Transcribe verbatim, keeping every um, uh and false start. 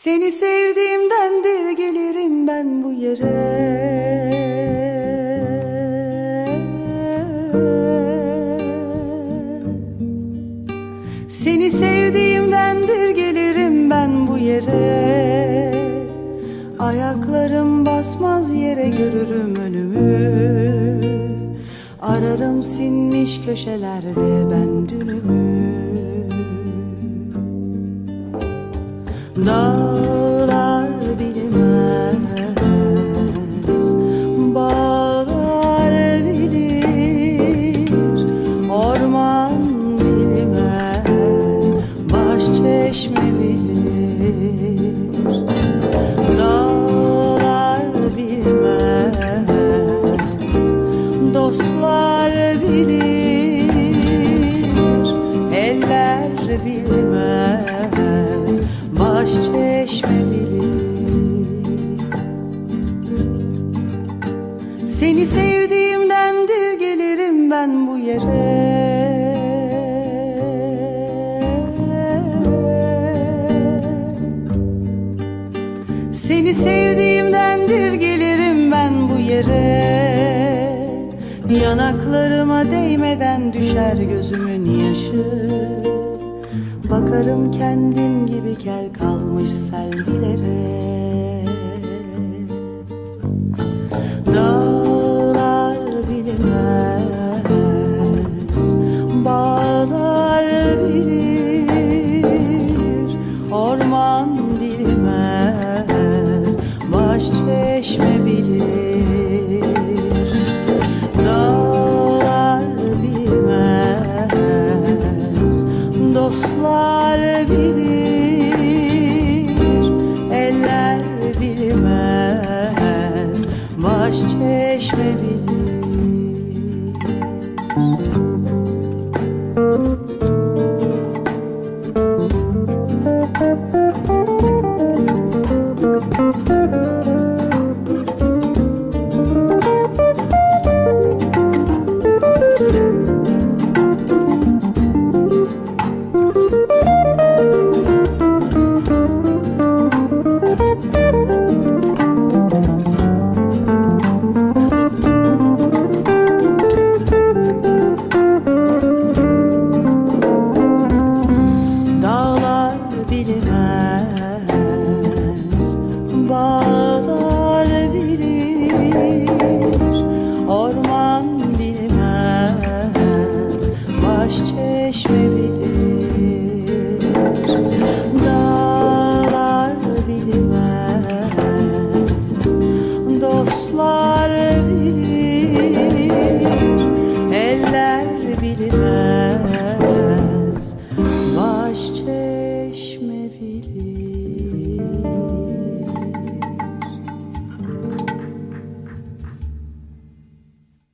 Seni sevdiğimdendir gelirim ben bu yere. Seni sevdiğimdendir gelirim ben bu yere. Ayaklarım basmaz yere görürüm önümü. Ararım sinmiş köşelerde ben dünümü. Dağlar bilmez, bağlar bilir. Orman bilmez, baş çeşme bilir. Dağlar bilmez, dostlar bilir. Eller bilmez, baş çeşme bilir. Seni sevdiğimdendir gelirim ben bu yere. Seni sevdiğimdendir gelirim ben bu yere. Yanaklarıma değmeden düşer gözümün yaşı. Bakarım kendim gibi kel kalmış selvilere. Dağlar bilmez, bağlar bilir. Orman bilmez, baş çeşme bilir.